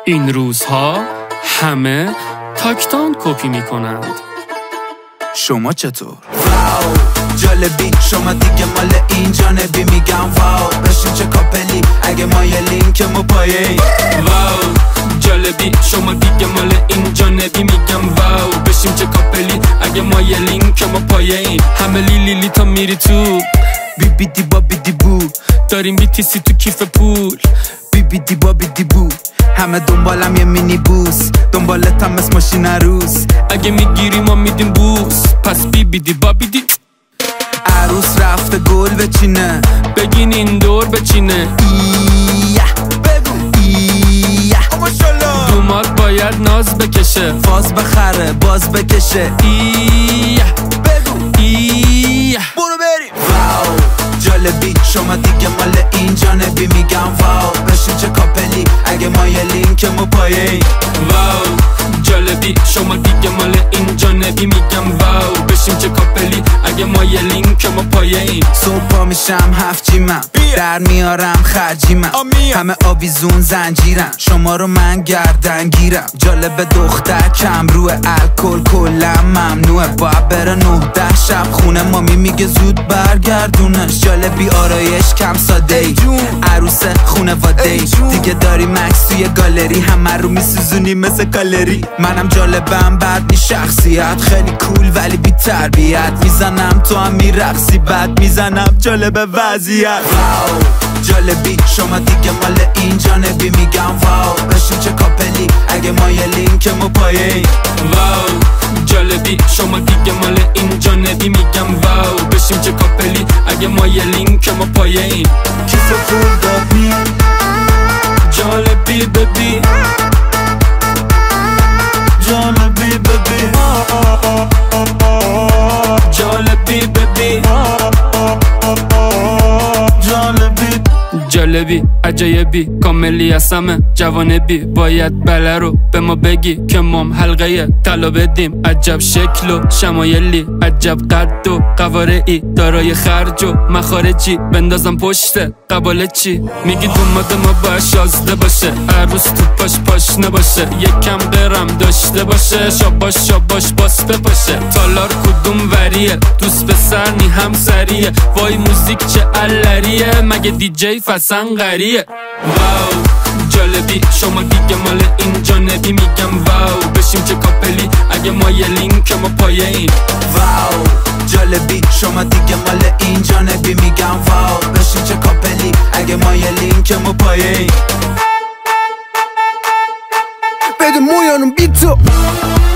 این روزها همه تاکتان کپی میکنند. شما چطور؟ واو جالبی شما دیگه مال این جانبی میگم واو بشین چه کاپلی اگه ما یه لینک مو پایه. واو جالبی شما دیگه مال این جانبی میگم واو بشین چه کاپلی اگه ما یه لینک مو پایه. همه لیلی تا میری تو بی بی دی با بی دی بو داریم بیتیسی تو کیف پول. بی بی دی با بی دی بو همه دنبالم یه مینی بوس دنبالتم مثل ماشین عروس. اگه میگیری ما میدیم بوس پس بی بی دی با بی دی. عروس رفته گل بچینه بگین این دور بچینه. ایه بگو ایه دومات باید ناز بکشه فاز بخره باز بکشه. ایه بگو ایه برو بریم. واو جالبی شما دیگه مال این جانبی میگم واو بشین چه کاپلی اگه ما یه لینک مو پایه. واو جالبی شما دیگه مال این جانبی میگم واو بشین چه کاپلی اگه ما یه لینک مو پایه. صبح پا میشم هفت جیمم در میارم خرجیمم همه آویزون زنجیرم شما رو من گردن گیرم. جالب دختر کم روه الکل کلم ممنوعه باید بره 9-10 شب خونه مامی میگه زود برگردونش. جالبی آرایش کم ساده ای عروس خونواده ای دیگه داری مکس توی گالری همه رو میسوزونی مثل کالری. منم جالبم بعد نی شخصیت خیلی کول ولی بی تربیت میزنم تو هم میرقصی بعد میزنم جالب وضعیت. واو جالبی شما دیگه مال این جانبی میگم واو بشین چه کاپلی اگه ما یه لینک مو پایه. واو جالبی شما دیگه مال این جانبی میگم واو بشین چه کاپلی اگه ما یه لینک مو پایه. کیسه فول دابی جالبی ببی جالبی ببی جالبی ببی جالبی جالبی عجایبی کاملی از همه جوانبی باید بله رو به ما بگی که مام حلقه طلا بدیم. عجب شکل و شمایلی عجب قد و قوارعی دارای خرج و مخارجی بندازم پشت قباله چی میگی دوماد ما باید شازده باشه عروس تو پاش نباشه یکم قرم داشته باشه شاباش باسته باشه. تالار کدوم وریه دوست پسر نی همسریه وای موزیک چه علریه مگه دیجی فسنقریه. واو جالبی شما دیگه مال این جانبی میگم واو بشیم چه کاپلی اگه ما یه لینک ما پایه این. واو جالبی شما دیگه مال این جانبی میگم واو بشین چه کاپلی اگه ما یه لینک مو پایه. بده مویانم بی تو